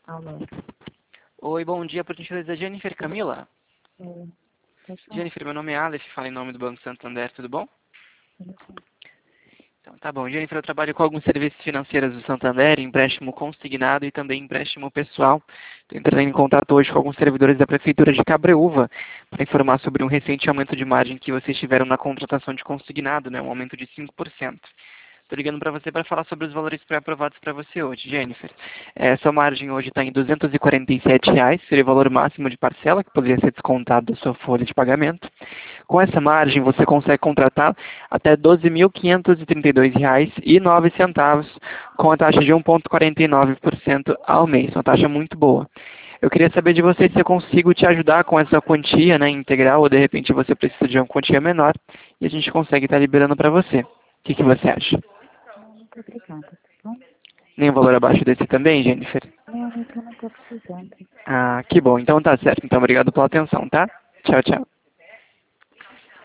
Alô. Oi, bom dia, por gentileza, Jennifer Camila. Pode falar. Jennifer, meu nome é Aleph, falo em nome do Banco Santander, tudo bom? Então, tá bom. Jennifer, eu trabalho com alguns serviços financeiros do Santander, empréstimo consignado e também empréstimo pessoal. Estou entrando em contato hoje com alguns servidores da Prefeitura de Cabreúva para informar sobre um recente aumento de margem que vocês tiveram na contratação de consignado, né? Um aumento de 5%. Estou ligando para você para falar sobre os valores pré-aprovados para você hoje, Jennifer. Sua margem hoje está em R$ 247, seria o valor máximo de parcela que poderia ser descontado da sua folha de pagamento. Com essa margem, você consegue contratar até R$ 12.532,09, com a taxa de 1,49% ao mês, uma taxa muito boa. Eu queria saber de você se eu consigo te ajudar com essa quantia, né, integral, ou de repente você precisa de uma quantia menor e a gente consegue estar liberando para você. O que você acha? Muito obrigada, tá bom? Nenhum valor abaixo desse também, Jennifer? Não, é que eu não estou precisando. Ah, que bom. Então tá certo. Então obrigado pela atenção, tá? Tchau, tchau.